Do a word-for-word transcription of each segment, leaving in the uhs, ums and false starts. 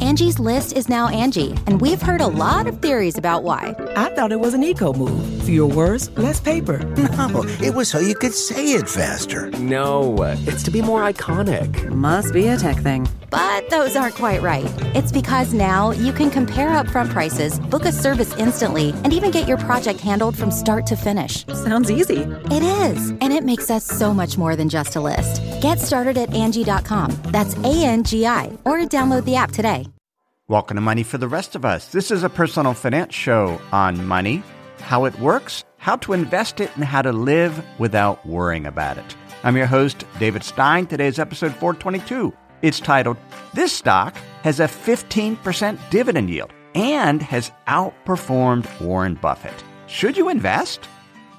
Angie's List is now Angie, and we've heard a lot of theories about why. I thought it was an eco move. Fewer words, less paper. No, it was so you could say it faster. No, it's to be more iconic. Must be a tech thing. But those aren't quite right. It's because now you can compare upfront prices, book a service instantly, and even get your project handled from start to finish. Sounds easy. It is, and it makes us so much more than just a list. Get started at Angie dot com. That's A N G I, or download the app today. Welcome to Money for the Rest of Us. This is a personal finance show on money, how it works, how to invest it, and how to live without worrying about it. I'm your host, David Stein. Today's episode four twenty-two. It's titled, This Stock Has a fifteen percent Dividend Yield and Has Outperformed Warren Buffett. Should you invest?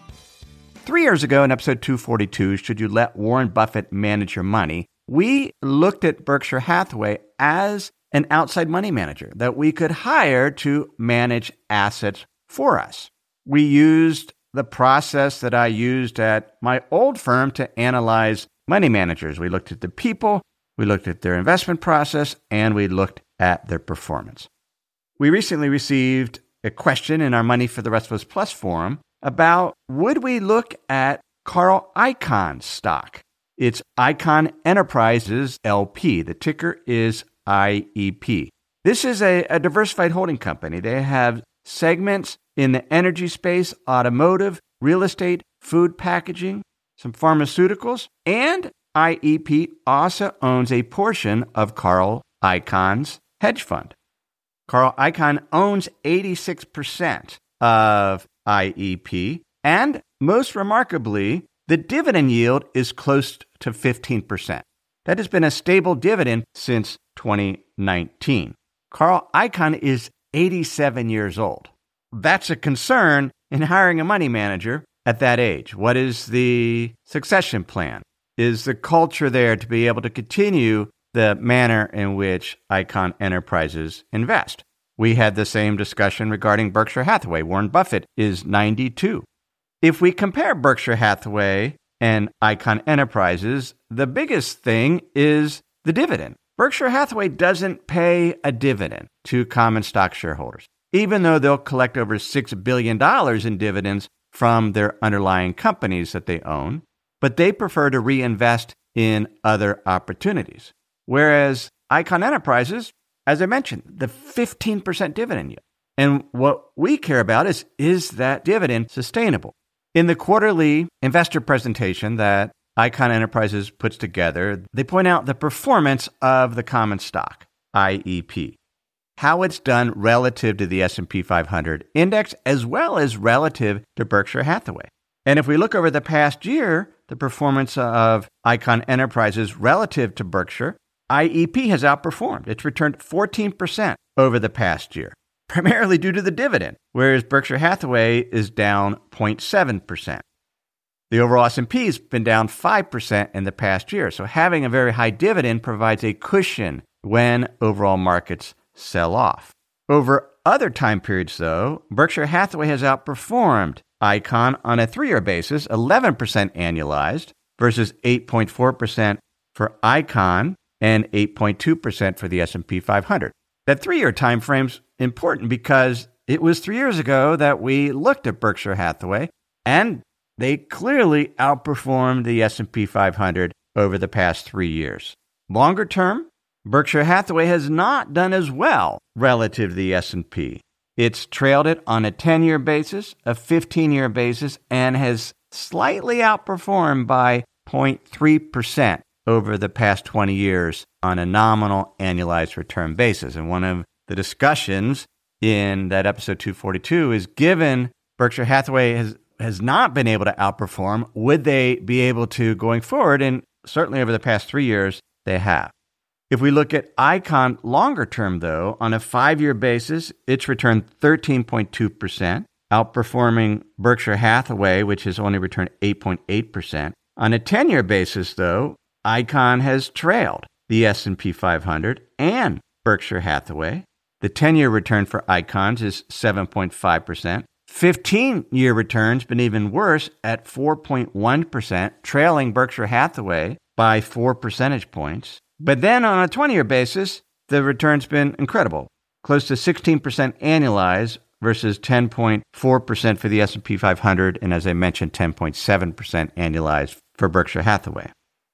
Three years ago in episode two forty-two, Should You Let Warren Buffett Manage Your Money?, we looked at Berkshire Hathaway as an outside money manager that we could hire to manage assets for us. We used the process that I used at my old firm to analyze money managers. We looked at the people, we looked at their investment process, and we looked at their performance. We recently received a question in our Money for the Rest of Us Plus forum about would we look at Carl Icahn stock. It's Icahn Enterprises L P. The ticker is I E P. This is a, a diversified holding company. They have segments in the energy space, automotive, real estate, food packaging, some pharmaceuticals, and I E P also owns a portion of Carl Icahn's hedge fund. Carl Icahn owns eighty-six percent of I E P, and most remarkably, the dividend yield is close to fifteen percent. That has been a stable dividend since twenty nineteen. Carl Icahn is eighty-seven years old. That's a concern in hiring a money manager at that age. What is the succession plan? Is the culture there to be able to continue the manner in which Icahn Enterprises invest? We had the same discussion regarding Berkshire Hathaway. Warren Buffett is ninety-two. If we compare Berkshire Hathaway and Icahn Enterprises, the biggest thing is the dividend. Berkshire Hathaway doesn't pay a dividend to common stock shareholders, even though they'll collect over six billion dollars in dividends from their underlying companies that they own, but they prefer to reinvest in other opportunities. Whereas Icahn Enterprises, as I mentioned, the fifteen percent dividend yield. And what we care about is, is that dividend sustainable? In the quarterly investor presentation that Icahn Enterprises puts together, they point out the performance of the common stock, I E P, how it's done relative to the S and P five hundred index, as well as relative to Berkshire Hathaway. And if we look over the past year, the performance of Icahn Enterprises relative to Berkshire, I E P has outperformed. It's returned fourteen percent over the past year, primarily due to the dividend, whereas Berkshire Hathaway is down zero point seven percent. The overall S and P has been down five percent in the past year, so having a very high dividend provides a cushion when overall markets sell off. Over other time periods, though, Berkshire Hathaway has outperformed Icahn on a three-year basis, eleven percent annualized versus eight point four percent for Icahn and eight point two percent for the S and P five hundred. That three-year time frame's important because it was three years ago that we looked at Berkshire Hathaway, and they clearly outperformed the S and P five hundred over the past three years. Longer term, Berkshire Hathaway has not done as well relative to the S and P. It's trailed it on a ten-year basis, a fifteen-year basis, and has slightly outperformed by zero point three percent over the past twenty years on a nominal annualized return basis. And one of the discussions in that episode two forty-two is, given Berkshire Hathaway has, has not been able to outperform, would they be able to going forward? And certainly over the past three years, they have. If we look at Icahn longer term, though, on a five-year basis, it's returned thirteen point two percent, outperforming Berkshire Hathaway, which has only returned eight point eight percent. On a ten-year basis, though, Icahn has trailed the S and P five hundred and Berkshire Hathaway. The ten-year return for Icahn is seven point five percent. fifteen-year return's been even worse at four point one percent, trailing Berkshire Hathaway by four percentage points. But then on a twenty-year basis, the return's been incredible, close to sixteen percent annualized versus ten point four percent for the S and P five hundred, and as I mentioned, ten point seven percent annualized for Berkshire Hathaway.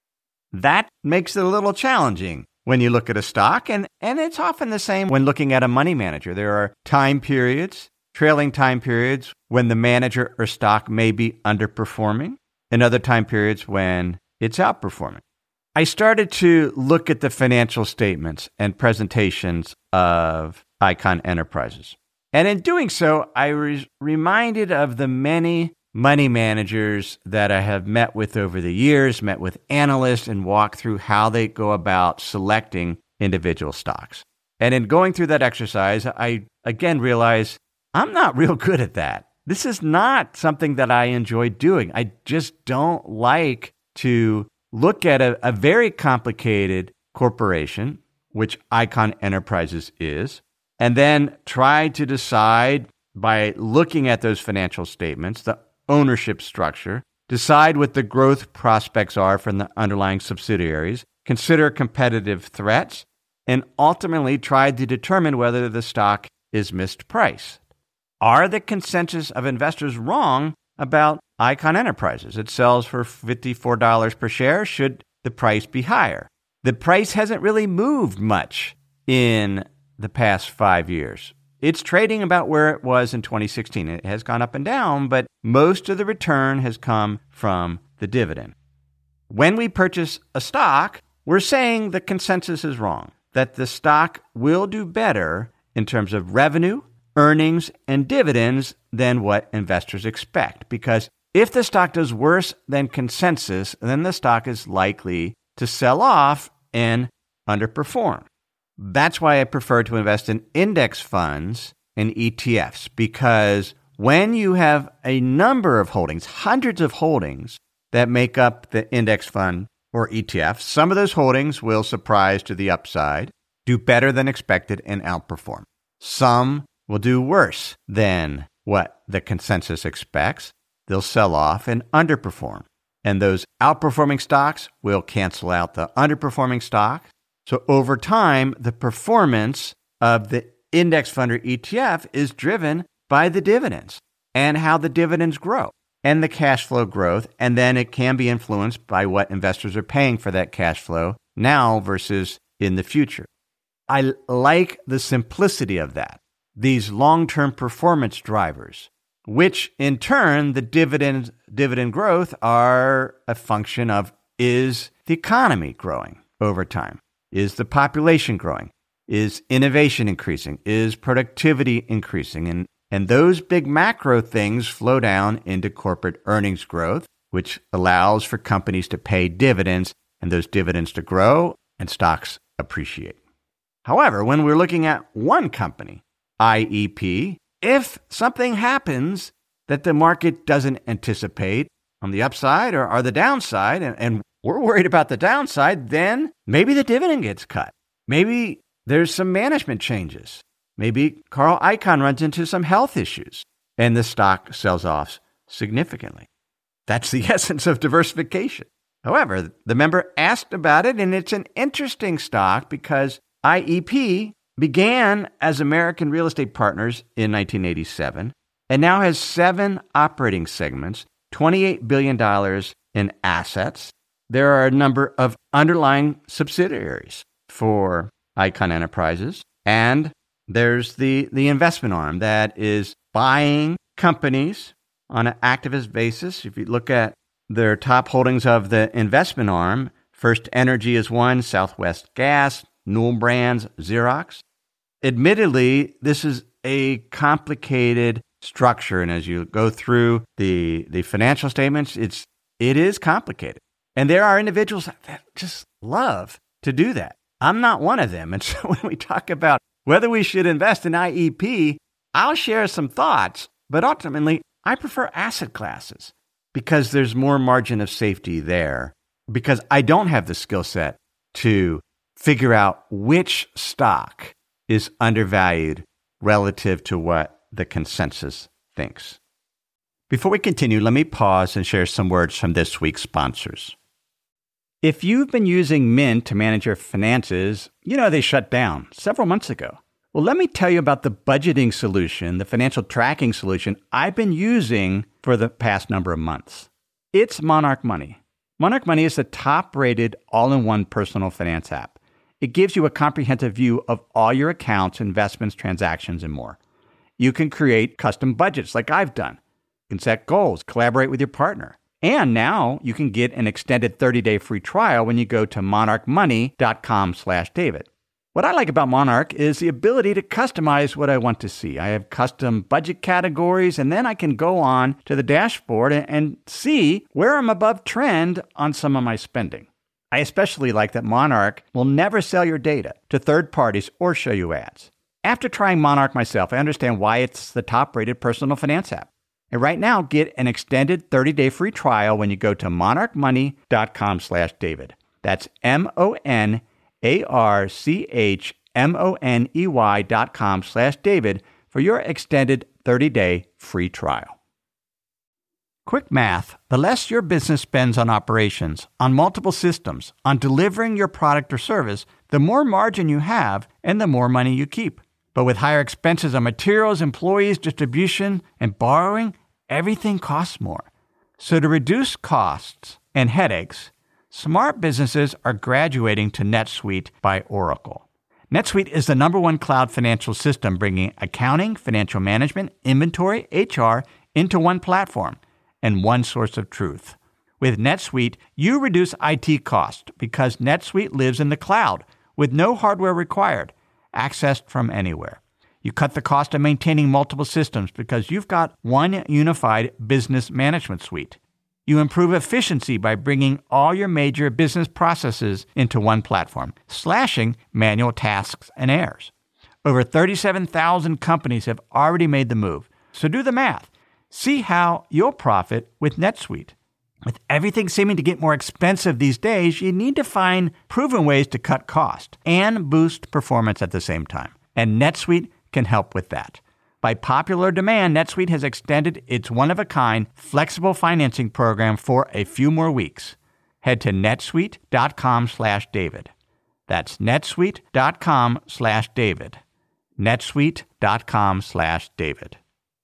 That makes it a little challenging when you look at a stock, and, and it's often the same when looking at a money manager. There are time periods, trailing time periods, when the manager or stock may be underperforming, and other time periods when it's outperforming. I started to look at the financial statements and presentations of Icahn Enterprises. And in doing so, I was reminded of the many money managers that I have met with over the years, met with analysts, and walked through how they go about selecting individual stocks. And in going through that exercise, I again realized I'm not real good at that. This is not something that I enjoy doing. I just don't like to look at a, a very complicated corporation, which Icahn Enterprises is, and then try to decide by looking at those financial statements, the ownership structure, decide what the growth prospects are from the underlying subsidiaries, consider competitive threats, and ultimately try to determine whether the stock is mispriced. Are the consensus of investors wrong about Icahn Enterprises? It sells for fifty-four dollars per share. Should the price be higher? The price hasn't really moved much in the past five years. It's trading about where it was in twenty sixteen. It has gone up and down, but most of the return has come from the dividend. When we purchase a stock, we're saying the consensus is wrong, that the stock will do better in terms of revenue, earnings, and dividends than what investors expect. Because if the stock does worse than consensus, then the stock is likely to sell off and underperform. That's why I prefer to invest in index funds and E T Fs, because when you have a number of holdings, hundreds of holdings that make up the index fund or E T F, some of those holdings will surprise to the upside, do better than expected, and outperform. Some will do worse than what the consensus expects. They'll sell off and underperform. And those outperforming stocks will cancel out the underperforming stocks. So over time, the performance of the index fund or E T F is driven by the dividends and how the dividends grow and the cash flow growth. And then it can be influenced by what investors are paying for that cash flow now versus in the future. I like the simplicity of that. These long-term performance drivers, which in turn, the dividend, dividend growth are a function of, is the economy growing over time? Is the population growing? Is innovation increasing? Is productivity increasing? And, and those big macro things flow down into corporate earnings growth, which allows for companies to pay dividends and those dividends to grow and stocks appreciate. However, when we're looking at one company, I E P, if something happens that the market doesn't anticipate on the upside or, or the downside, and, and we're worried about the downside, then maybe the dividend gets cut. Maybe there's some management changes. Maybe Carl Icahn runs into some health issues and the stock sells off significantly. That's the essence of diversification. However, the member asked about it, and it's an interesting stock because I E P began as American Real Estate Partners in nineteen eighty-seven and now has seven operating segments, twenty-eight billion dollars in assets. There are a number of underlying subsidiaries for Icahn Enterprises, and there's the, the investment arm that is buying companies on an activist basis. If you look at their top holdings of the investment arm, First Energy is one, Southwest Gas, Newell Brands, Xerox. Admittedly, this is a complicated structure, and as you go through the, the financial statements, it's it is complicated. And there are individuals that just love to do that. I'm not one of them. And so when we talk about whether we should invest in I E P, I'll share some thoughts, but ultimately, I prefer asset classes because there's more margin of safety there, because I don't have the skill set to figure out which stock is undervalued relative to what the consensus thinks. Before we continue, let me pause and share some words from this week's sponsors. If you've been using Mint to manage your finances, you know they shut down several months ago. Well, let me tell you about the budgeting solution, the financial tracking solution I've been using for the past number of months. It's Monarch Money. Monarch Money is the top-rated all-in-one personal finance app. It gives you a comprehensive view of all your accounts, investments, transactions, and more. You can create custom budgets like I've done. You can set goals, collaborate with your partner. And now you can get an extended thirty-day free trial when you go to monarchmoney.com slash David. What I like about Monarch is the ability to customize what I want to see. I have custom budget categories, and then I can go on to the dashboard and, and see where I'm above trend on some of my spending. I especially like that Monarch will never sell your data to third parties or show you ads. After trying Monarch myself, I understand why it's the top-rated personal finance app. And right now, get an extended thirty-day free trial when you go to monarchmoney.com slash David. That's M-O-N-A-R-C-H-M-O-N-E-Y dot com slash David for your extended thirty-day free trial. Quick math. The less your business spends on operations, on multiple systems, on delivering your product or service, the more margin you have and the more money you keep. But with higher expenses on materials, employees, distribution, and borrowing, everything costs more. So to reduce costs and headaches, smart businesses are graduating to NetSuite by Oracle. NetSuite is the number one cloud financial system bringing accounting, financial management, inventory, H R into one platform and one source of truth. With NetSuite, you reduce I T costs because NetSuite lives in the cloud with no hardware required, accessed from anywhere. You cut the cost of maintaining multiple systems because you've got one unified business management suite. You improve efficiency by bringing all your major business processes into one platform, slashing manual tasks and errors. Over thirty-seven thousand companies have already made the move. So do the math. See how you'll profit with NetSuite. With everything seeming to get more expensive these days, you need to find proven ways to cut cost and boost performance at the same time. And NetSuite can help with that. By popular demand, NetSuite has extended its one-of-a-kind flexible financing program for a few more weeks. Head to netsuite.com slash David. That's netsuite.com slash David. netsuite.com slash David.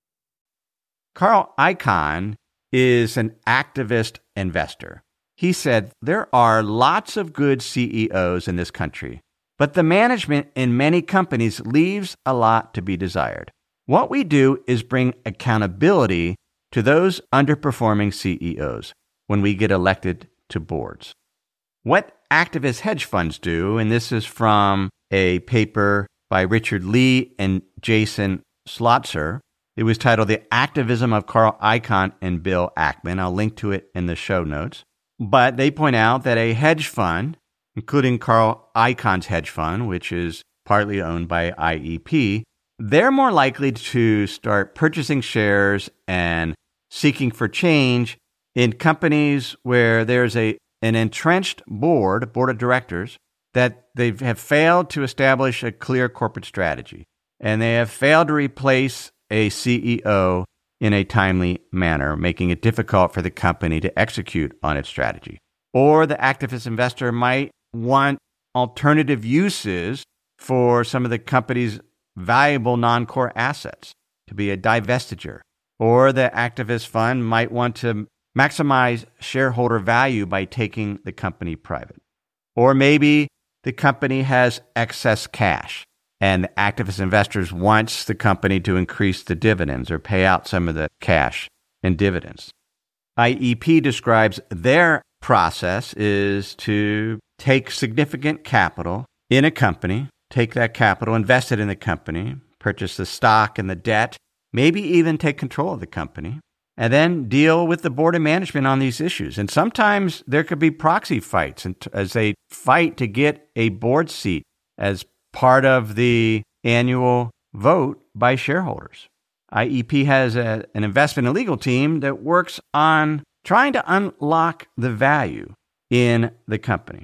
Carl Icahn is an activist investor. He said, there are lots of good C E Os in this country, but the management in many companies leaves a lot to be desired. What we do is bring accountability to those underperforming C E Os when we get elected to boards. What activist hedge funds do, and this is from a paper by Richard Lee and Jason Slotzer. It was titled The Activism of Carl Icahn and Bill Ackman. I'll link to it in the show notes. But they point out that a hedge fund, including Carl Icahn's hedge fund, which is partly owned by I E P, they're more likely to start purchasing shares and seeking for change in companies where there's a an entrenched board, board of directors, that they have failed to establish a clear corporate strategy, and they have failed to replace a C E O in a timely manner, making it difficult for the company to execute on its strategy. Or the activist investor might want alternative uses for some of the company's valuable non-core assets, to be a divestiture. Or the activist fund might want to maximize shareholder value by taking the company private. Or maybe the company has excess cash and the activist investors wants the company to increase the dividends or pay out some of the cash in dividends. I E P describes their process is to take significant capital in a company, take that capital, invest it in the company, purchase the stock and the debt, maybe even take control of the company, and then deal with the board of management on these issues. And sometimes there could be proxy fights as they fight to get a board seat as part of the annual vote by shareholders. I E P has a, an investment and legal team that works on trying to unlock the value in the company.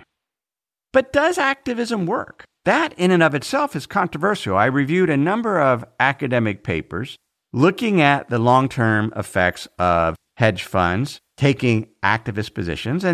But does activism work? That in and of itself is controversial. I reviewed a number of academic papers looking at the long-term effects of hedge funds taking activist positions, and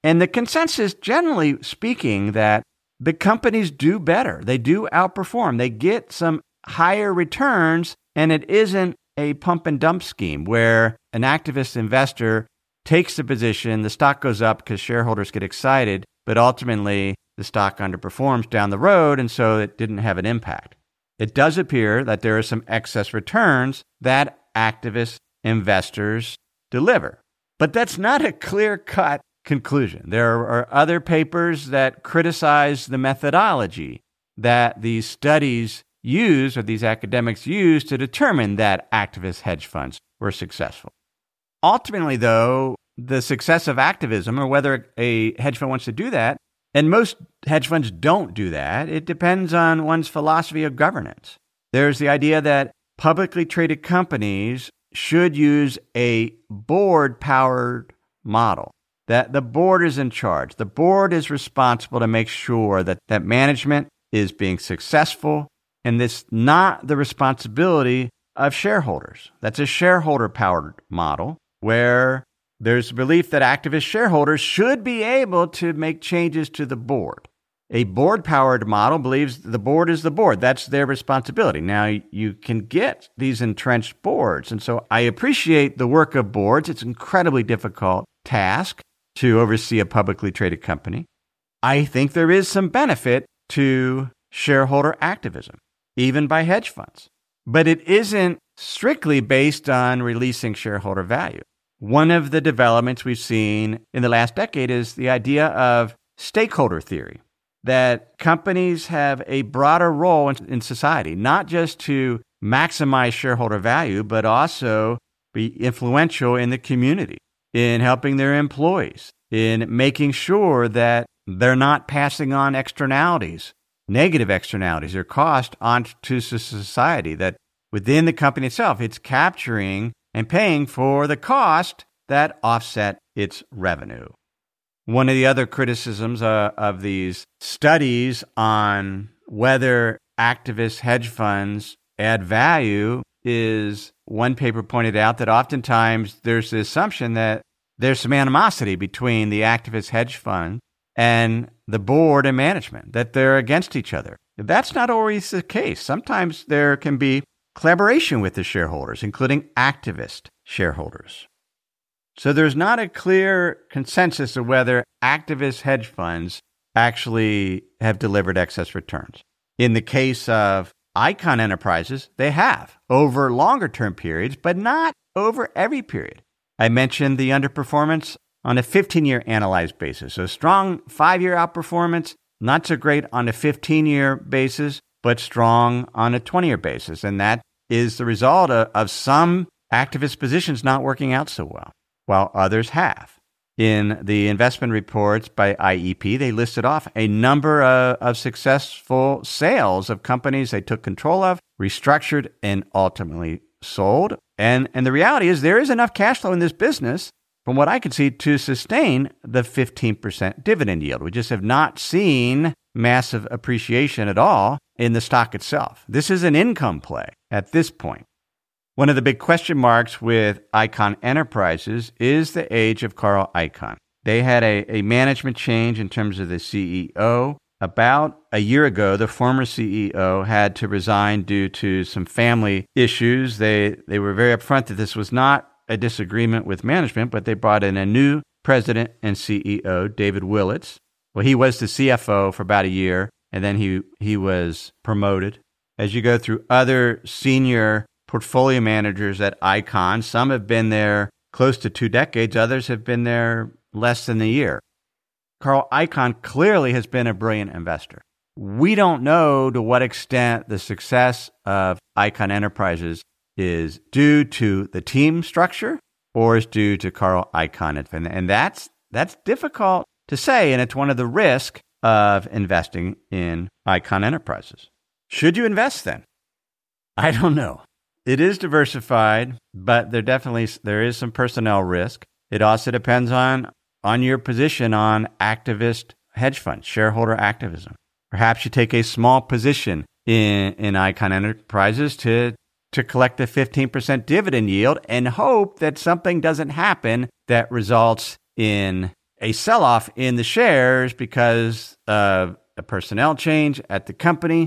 And the consensus, generally speaking, that the companies do better. They do outperform. They get some higher returns, and it isn't a pump and dump scheme where an activist investor takes the position, the stock goes up because shareholders get excited, but ultimately the stock underperforms down the road, and so it didn't have an impact. It does appear that there are some excess returns that activist investors deliver. But that's not a clear-cut conclusion. There are other papers that criticize the methodology that these studies use, or these academics use, to determine that activist hedge funds were successful. Ultimately, though, the success of activism, or whether a hedge fund wants to do that, and most hedge funds don't do that, it depends on one's philosophy of governance. There's the idea that publicly traded companies should use a board-powered model, that the board is in charge. The board is responsible to make sure that, that management is being successful, and this not the responsibility of shareholders. That's a shareholder-powered model where there's belief that activist shareholders should be able to make changes to the board. A board-powered model believes the board is the board. That's their responsibility. Now, you can get these entrenched boards, and so I appreciate the work of boards. It's an incredibly difficult task to oversee a publicly traded company. I think there is some benefit to shareholder activism, even by hedge funds. But it isn't strictly based on releasing shareholder value. One of the developments we've seen in the last decade is the idea of stakeholder theory, that companies have a broader role in, in society, not just to maximize shareholder value, but also be influential in the community, in helping their employees, in making sure that they're not passing on externalities, negative externalities or cost onto society, that within the company itself, it's capturing and paying for the cost that offset its revenue. One of the other criticisms uh, of these studies on whether activist hedge funds add value is one paper pointed out that oftentimes there's the assumption that there's some animosity between the activist hedge fund and the board and management, that they're against each other. That's not always the case. Sometimes there can be collaboration with the shareholders, including activist shareholders. So there's not a clear consensus of whether activist hedge funds actually have delivered excess returns. In the case of Icahn Enterprises, they have over longer term periods, but not over every period. I mentioned the underperformance on a fifteen-year analyzed basis. So strong five-year outperformance, not so great on a fifteen-year basis, but strong on a twenty-year basis. And that is the result of, of some activist positions not working out so well, while others have. In the investment reports by I E P, they listed off a number of, of successful sales of companies they took control of, restructured, and ultimately sold. And, and the reality is there is enough cash flow in this business, from what I can see, to sustain the fifteen percent dividend yield. We just have not seen massive appreciation at all in the stock itself. This is an income play at this point. One of the big question marks with Icahn Enterprises is the age of Carl Icahn. They had a, a management change in terms of the C E O. About a year ago, the former C E O had to resign due to some family issues. They, they were very upfront that this was not a disagreement with management, but they brought in a new president and C E O, David Willetts. Well, he was the C F O for about a year, and then he, he was promoted. As you go through other senior portfolio managers at Icahn, some have been there close to two decades, others have been there less than a year. Carl Icahn clearly has been a brilliant investor. We don't know to what extent the success of Icahn Enterprises is due to the team structure or is due to Carl Icahn. And that's, that's difficult to say, and it's one of the risks of investing in Icahn Enterprises. Should you invest then? I don't know. It is diversified, but there definitely there is some personnel risk. It also depends on, on your position on activist hedge funds, shareholder activism. Perhaps you take a small position in, in Icahn Enterprises to, to collect a fifteen percent dividend yield and hope that something doesn't happen that results in a sell-off in the shares because of a personnel change at the company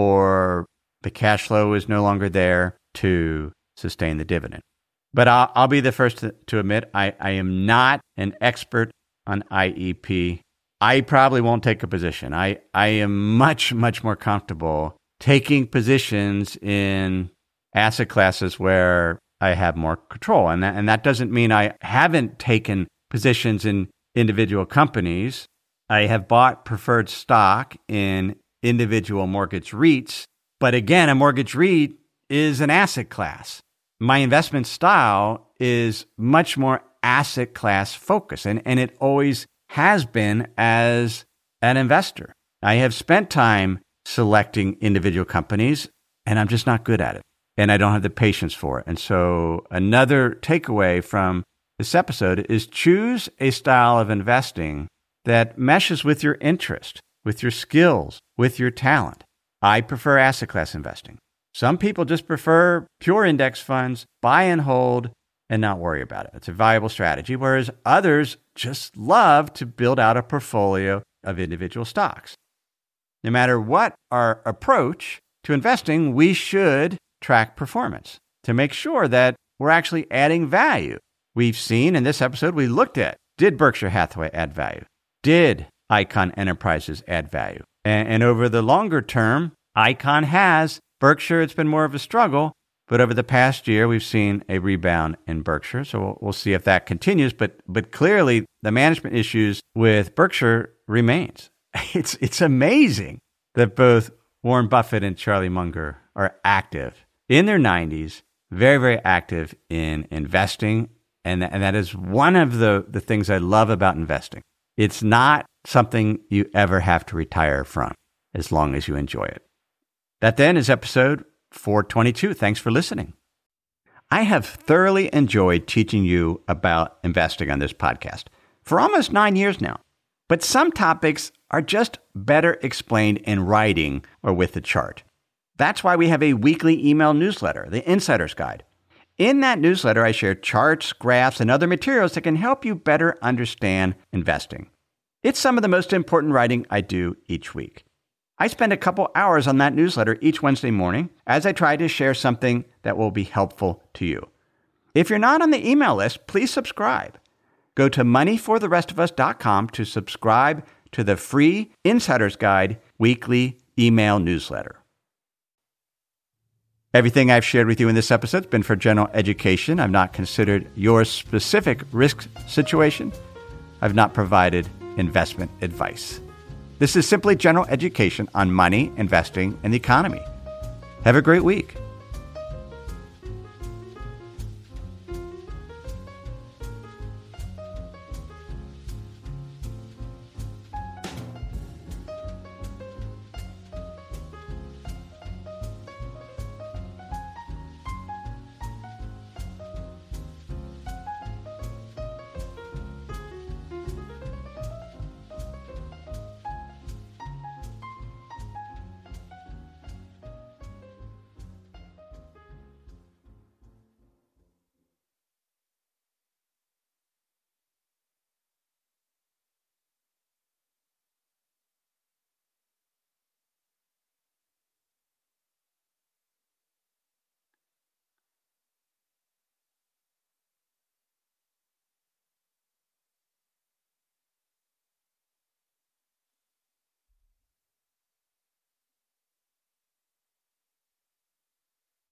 or the cash flow is no longer there to sustain the dividend. But I'll, I'll be the first to, to admit I, I am not an expert on I E P. I probably won't take a position. I, I am much, much more comfortable taking positions in asset classes where I have more control. And that, and that doesn't mean I haven't taken positions in individual companies. I have bought preferred stock in individual mortgage REITs. But again, a mortgage REIT is an asset class. My investment style is much more asset class focused, and, and it always has been as an investor. I have spent time selecting individual companies, and I'm just not good at it. And I don't have the patience for it. And so another takeaway from this episode is choose a style of investing that meshes with your interest, with your skills, with your talent. I prefer asset class investing. Some people just prefer pure index funds, buy and hold, and not worry about it. It's a valuable strategy, whereas others just love to build out a portfolio of individual stocks. No matter what our approach to investing, we should track performance to make sure that we're actually adding value. We've seen in this episode, we looked at, did Berkshire Hathaway add value? Did Icahn Enterprises add value? And, and over the longer term, Icahn has. Berkshire, it's been more of a struggle, but over the past year, we've seen a rebound in Berkshire. So we'll, we'll see if that continues. But but clearly, the management issues with Berkshire remains. It's it's amazing that both Warren Buffett and Charlie Munger are active in their nineties, very, very active in investing. And, and that is one of the, the things I love about investing. It's not something you ever have to retire from as long as you enjoy it. That then is episode four twenty-two. Thanks for listening. I have thoroughly enjoyed teaching you about investing on this podcast for almost nine years now. But some topics are just better explained in writing or with a chart. That's why we have a weekly email newsletter, The Insider's Guide. In that newsletter, I share charts, graphs, and other materials that can help you better understand investing. It's some of the most important writing I do each week. I spend a couple hours on that newsletter each Wednesday morning as I try to share something that will be helpful to you. If you're not on the email list, please subscribe. Go to money for the rest of us dot com to subscribe to the free Insider's Guide weekly email newsletter. Everything I've shared with you in this episode has been for general education. I've not considered your specific risk situation. I've not provided investment advice. This is simply general education on money, investing, and the economy. Have a great week.